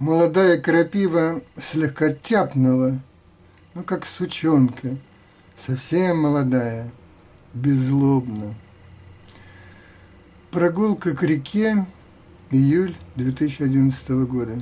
Молодая крапива слегка тяпнула, ну как сучонка, совсем молодая, беззлобно. Прогулка к реке, июль 2011 года.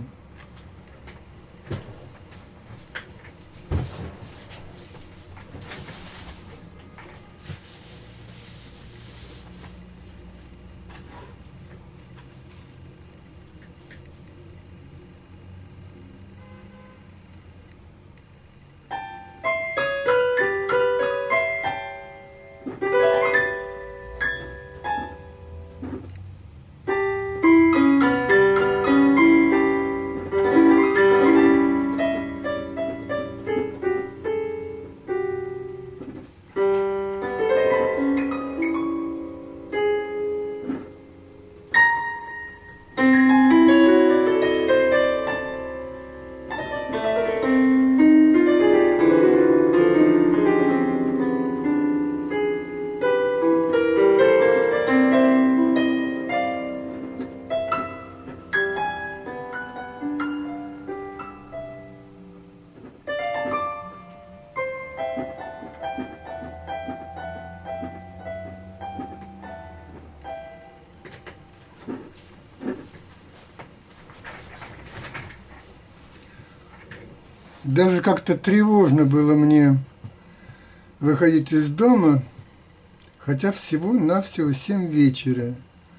Даже как-то тревожно было мне выходить из дома, хотя всего-навсего 7 вечера.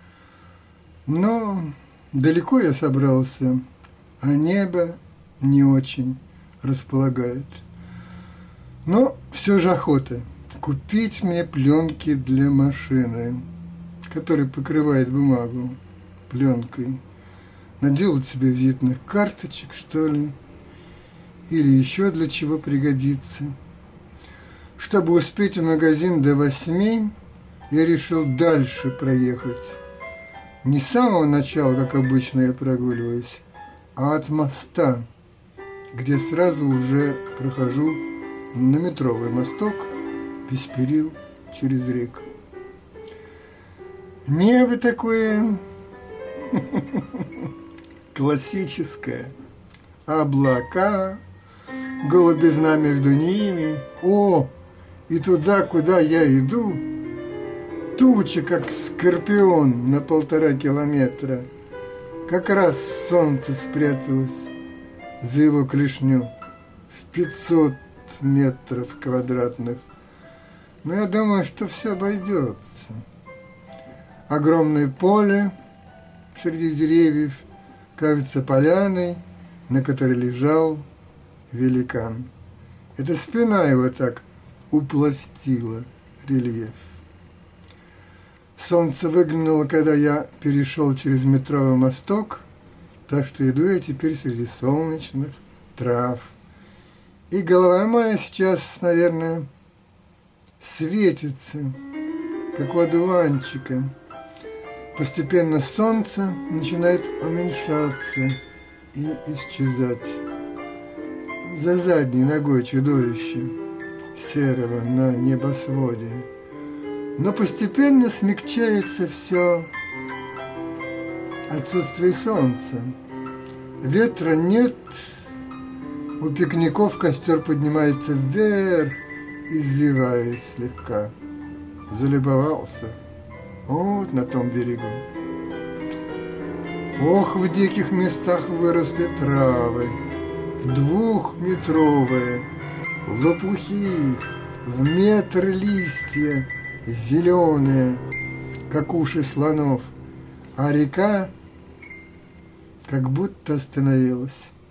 Но далеко я собрался, а небо не очень располагает. Но все же охота купить мне пленки для машины, которая покрывает бумагу пленкой. Наделать себе визитных карточек, что ли, или еще для чего пригодится. Чтобы успеть в магазин до 8, я решил дальше проехать. Не с самого начала, как обычно я прогуливаюсь, а от моста, где сразу уже прохожу на метровый мосток без перил через реку. Небо такое классическое, облака, голубизна между ними. О, и туда, куда я иду, туча, как скорпион на 1,5 километра. Как раз солнце спряталось за его клешню в 500 метров квадратных. Но я думаю, что все обойдется. Огромное поле среди деревьев кажется поляной, на которой лежал великан. Эта спина его так упластила рельеф. Солнце выглянуло, когда я перешел через метровый мосток, так что иду я теперь среди солнечных трав. И голова моя сейчас, наверное, светится, как у одуванчика. Постепенно солнце начинает уменьшаться и исчезать. За задней ногой чудовища серого на небосводе. Но постепенно смягчается все отсутствие солнца. Ветра нет, у пикников костер поднимается вверх, извиваясь слегка. Залюбовался. Вот на том берегу. Ох, в диких местах выросли травы, 2-метровые, лопухи, в метр листья, зеленые, как уши слонов, а река как будто остановилась.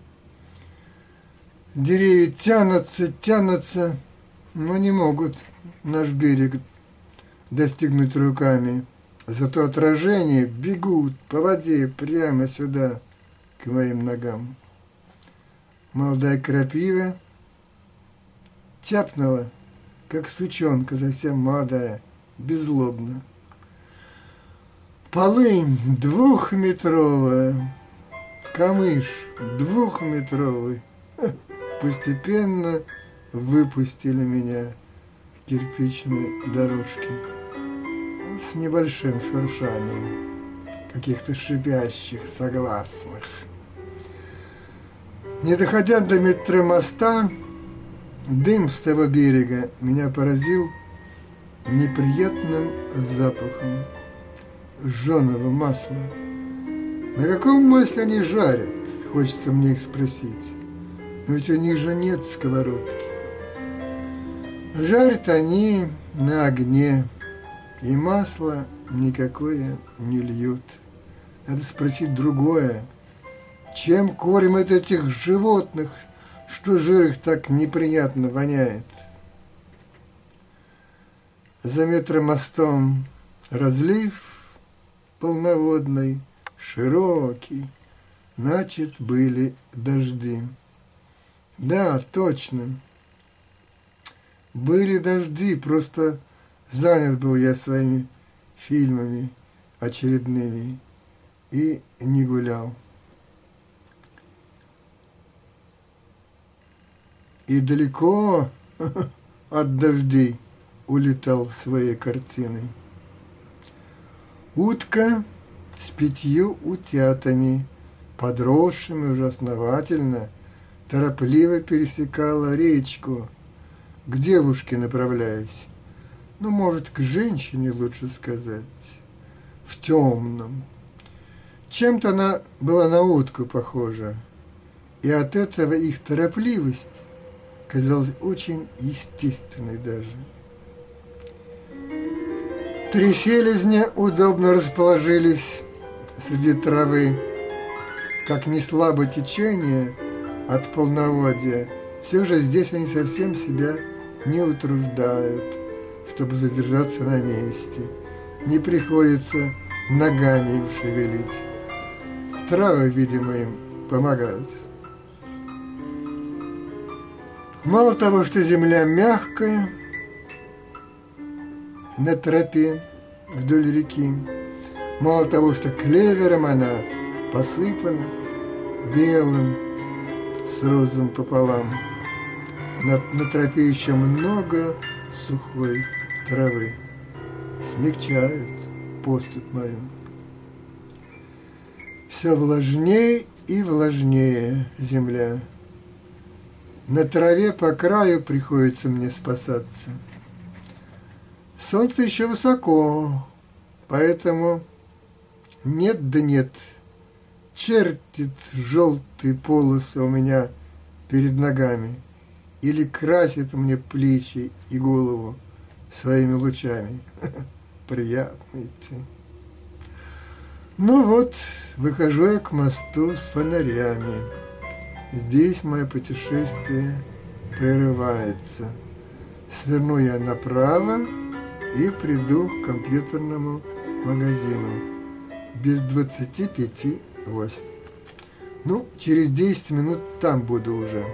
Деревья тянутся, но не могут наш берег достигнуть руками. Зато отражения бегут по воде прямо сюда, к моим ногам. Молодая крапива тяпнула, как сучонка, совсем молодая, беззлобно. Полынь 2-метровая, камыш 2-метровый постепенно выпустили меня к кирпичной дорожке с небольшим шуршанием каких-то шипящих согласных. Не доходя до метромоста, дым с того берега меня поразил неприятным запахом жженого масла. На каком масле они жарят, хочется мне их спросить. Но ведь у них же нет сковородки. Жарят они на огне, и масло никакое не льют. Надо спросить другое. Чем кормят этих животных, что жир их так неприятно воняет? За метромостом разлив полноводный, широкий, значит, были дожди. Да, точно. Были дожди, просто занят был я своими фильмами очередными и не гулял. И далеко от дождей улетал своей картиной. Утка с 5 утятами, подросшими уже основательно, торопливо пересекала речку. К девушке направляюсь. Ну, может, к женщине, лучше сказать. В темном. Чем-то она была на утку похожа. И от этого их торопливость казалась очень естественной даже. 3 селезня удобно расположились среди травы. Как не слабо течение от полноводья, все же здесь они совсем себя не утруждают, чтобы задержаться на месте. Не приходится ногами им шевелить. Травы, видимо, им помогают. Мало того, что земля мягкая на тропе вдоль реки, мало того, что клевером она посыпана белым с розовым пополам, на тропе еще много сухой травы, смягчают поступь мою. Все влажнее и влажнее земля. На траве по краю приходится мне спасаться. Солнце еще высоко, поэтому нет да нет, чертит желтые полосы у меня перед ногами или красит мне плечи и голову своими лучами. Приятно идти. Ну вот, выхожу я к мосту с фонарями. Здесь мое путешествие прерывается. Сверну я направо и приду к компьютерному магазину. Без 25:08. Ну, через 10 минут там буду уже.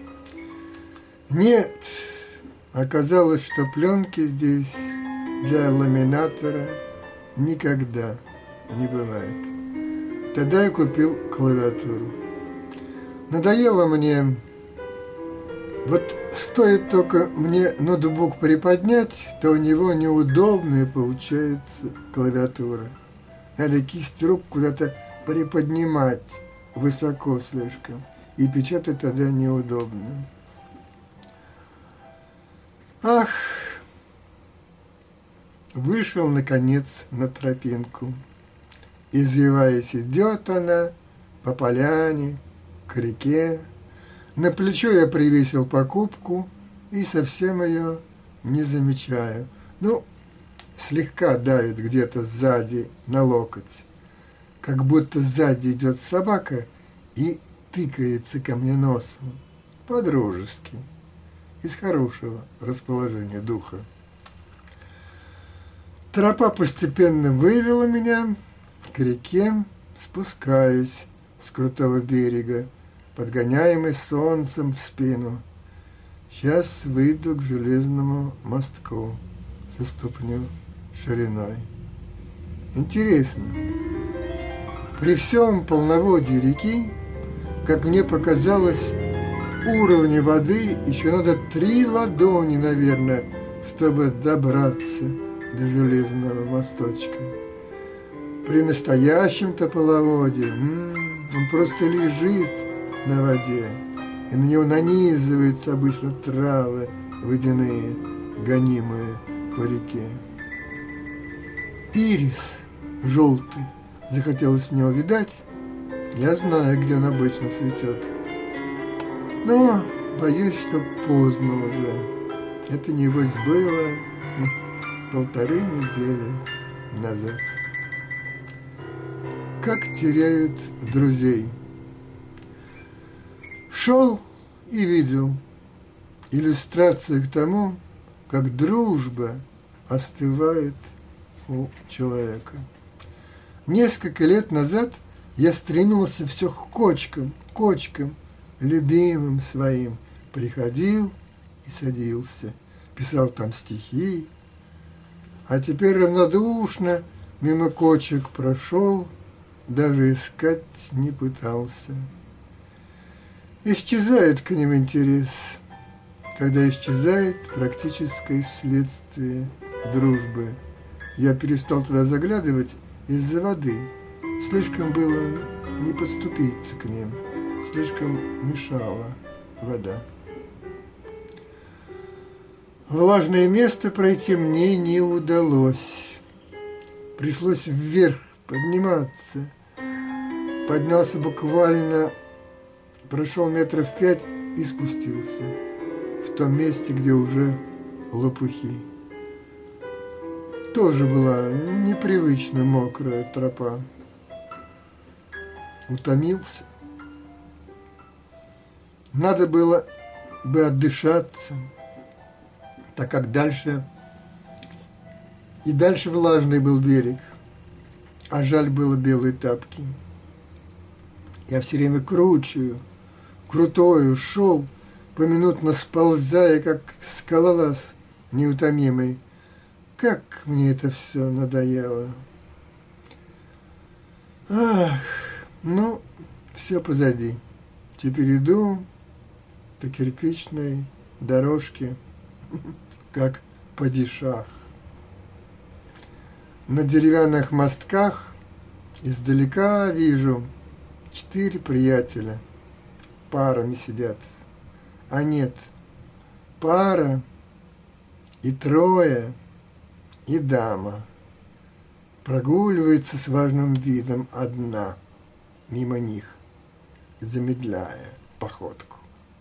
Нет, оказалось, что пленки здесь для ламинатора никогда не бывает. Тогда я купил клавиатуру. Надоело мне, вот стоит только мне ноутбук приподнять, то у него неудобная получается клавиатура. Надо кисть рук куда-то приподнимать высоко слишком, и печатать тогда неудобно. Ах, вышел, наконец, на тропинку. Извиваясь, идет она по поляне, к реке. На плечо я привесил покупку и совсем ее не замечаю. Ну, слегка давит где-то сзади на локоть. Как будто сзади идет собака и тыкается ко мне носом. По-дружески. Из хорошего расположения духа. Тропа постепенно вывела меня к реке, спускаюсь с крутого берега, подгоняемый солнцем в спину. Сейчас выйду к железному мостку со ступню шириной. Интересно, при всем полноводье реки, как мне показалось, уровня воды еще надо 3 ладони, наверное, чтобы добраться до железного мосточка. При настоящем-то полноводье он просто лежит на воде, и на него нанизываются обычно травы водяные, гонимые по реке. Ирис желтый захотелось мне увидать, я знаю, где он обычно цветет. Но боюсь, что поздно уже. Это, небось, было 1,5 недели назад. Как теряют друзей. Шел и видел иллюстрацию к тому, как дружба остывает у человека. Несколько лет назад я стремился все к кочкам, любимым своим. Приходил и садился, писал там стихи, а теперь равнодушно мимо кочек прошел, даже искать не пытался. Исчезает к ним интерес, когда исчезает практическое следствие дружбы. Я перестал туда заглядывать из-за воды. Слишком было не подступиться к ним, слишком мешала вода. Влажное место пройти мне не удалось. Пришлось вверх подниматься. Поднялся буквально, прошел 5 метров и спустился в том месте, где уже лопухи. Тоже была непривычно мокрая тропа. Утомился. Надо было бы отдышаться, так как дальше влажный был берег, а жаль было белые тапки. Я все время крутою шел, поминутно сползая, как скалолаз неутомимый. Как мне это все надоело. Ах, ну, все позади. Теперь иду по кирпичной дорожке, как падишах. На деревянных мостках издалека вижу 4 приятеля. Парами сидят. А нет, пара и 3 и дама. Прогуливается с важным видом одна мимо них, замедляя походку.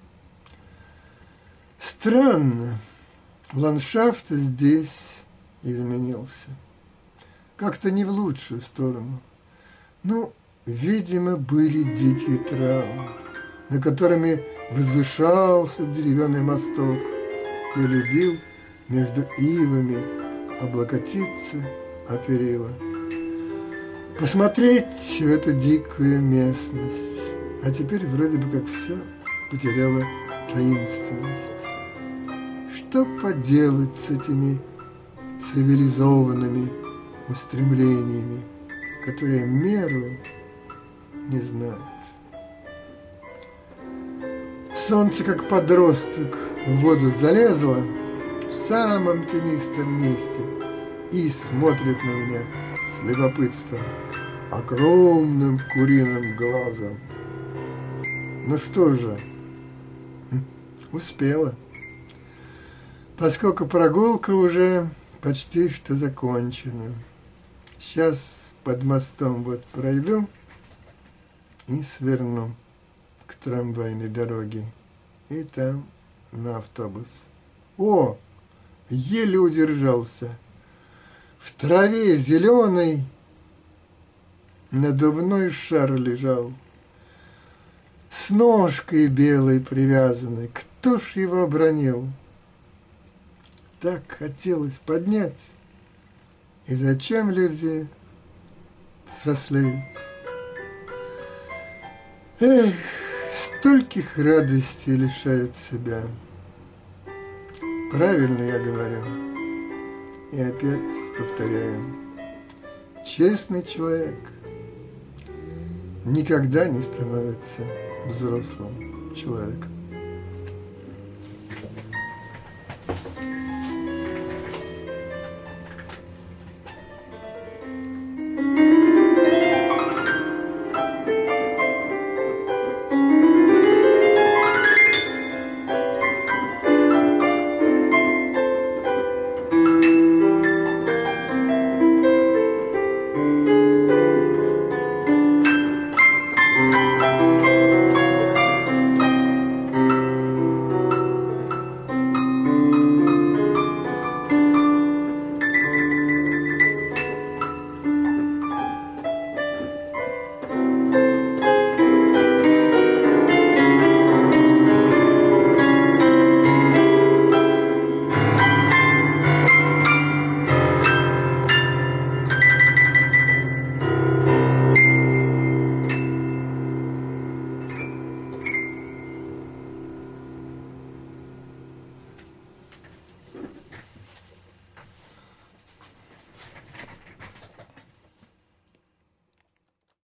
Странно, ландшафт здесь изменился. Как-то не в лучшую сторону. Ну, видимо, были дикие травы, на которыми возвышался деревянный мосток. Я любил между ивами облокотиться о перила, посмотреть в эту дикую местность. А теперь вроде бы как все потеряло таинственность. Что поделать с этими цивилизованными устремлениями, которые меру не знают? Солнце, как подросток, в воду залезло в самом тенистом месте и смотрит на меня с любопытством, огромным куриным глазом. Ну что же, успела. Поскольку прогулка уже почти что закончена. Сейчас под мостом вот пройду и сверну к трамвайной дороге. И там на автобус. О, еле удержался. В траве зеленой надувной шар лежал. С ножкой белой привязанной. Кто ж его обронил? Так хотелось поднять. И зачем люди взрослеют? Эх, стольких радостей лишают себя. Правильно я говорю. И опять повторяю. Честный человек никогда не становится взрослым человеком.